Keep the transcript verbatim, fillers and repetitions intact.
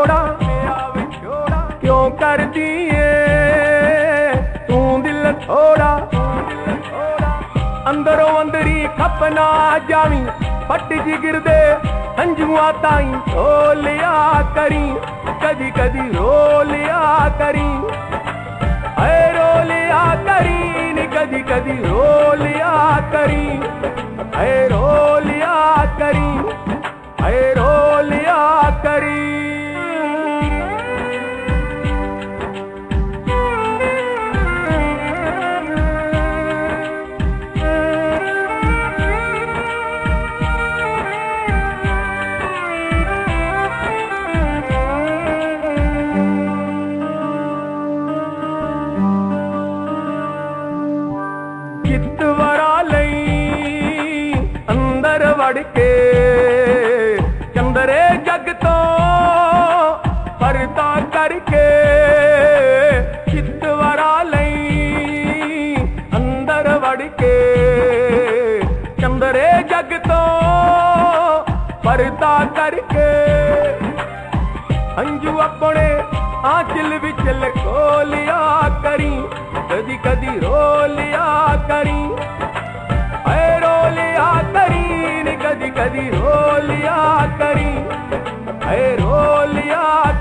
विछोड़ा क्यों कर दिए तू दिल थोड़ा। अंदरों अंदरी खपना जावी पट जिगर दे हंजुआ ताई रोलिया करी कदी कदी रोलिया करी ऐ रोलिया करी नी कदी कदी रोलिया करी ऐ रोलिया करी ऐ रोलिया करी। चितवरा लई अंदर वड़ के चंदरे जग तो परदा करके। चितवरा लई अंदर वड़ के चंदरे जग तो परदा करके। हंजू अपने आंचल विचल खोलिया करी कदी कदी रोलिया करी ऐ रोलिया करी नी कदी कदी रोलिया करी ऐ रोलिया